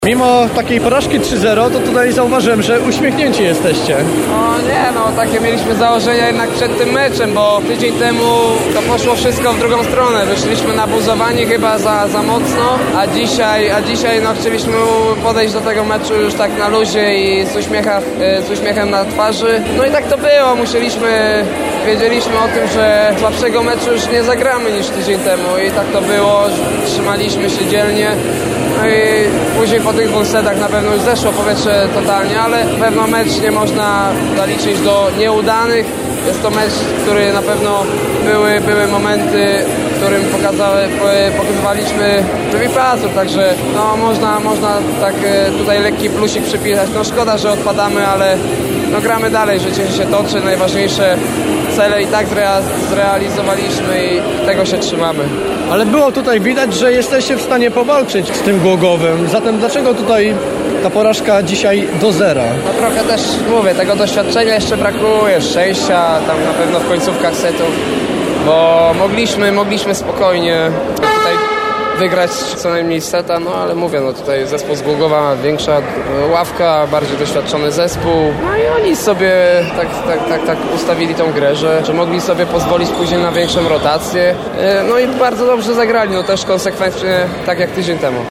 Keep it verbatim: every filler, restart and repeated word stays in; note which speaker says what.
Speaker 1: Mimo takiej porażki trzy zero, to tutaj zauważyłem, że uśmiechnięci jesteście.
Speaker 2: No nie, no takie mieliśmy założenia jednak przed tym meczem, bo tydzień temu to poszło wszystko w drugą stronę. Wyszliśmy nabuzowani chyba za, za mocno, a dzisiaj, a dzisiaj no chcieliśmy podejść do tego meczu już tak na luzie i z, uśmiecha, z uśmiechem na twarzy. No i tak to było, musieliśmy, wiedzieliśmy o tym, że słabszego meczu już nie zagramy niż tydzień temu i tak to było, trzymaliśmy się dzielnie. No i później po tych dwóch setach na pewno już zeszło powietrze totalnie, ale pewno mecz nie można zaliczyć do nieudanych. Jest to mecz, który na pewno były, były momenty, w którym pokazały, pokazywaliśmy pracę, także no, można, można tak tutaj lekki plusik przypisać. No szkoda, że odpadamy, ale no, gramy dalej, życie się toczy, najważniejsze cele i tak zrealizowaliśmy i tego się trzymamy.
Speaker 1: Ale było tutaj widać, że jesteście w stanie powalczyć z tym Głogowem. Zatem dlaczego tutaj ta porażka dzisiaj do zera?
Speaker 2: No trochę też, mówię, tego doświadczenia jeszcze brakuje, szczęścia tam na pewno w końcówkach setów, bo mogliśmy, mogliśmy spokojnie tutaj wygrać co najmniej seta, no ale mówię, no tutaj zespół z Głogowa ma większa ławka, bardziej doświadczony zespół, no i oni sobie tak, tak, tak, tak ustawili tą grę, że, że mogli sobie pozwolić później na większą rotację, no i bardzo dobrze zagrali, no też konsekwentnie tak jak tydzień temu.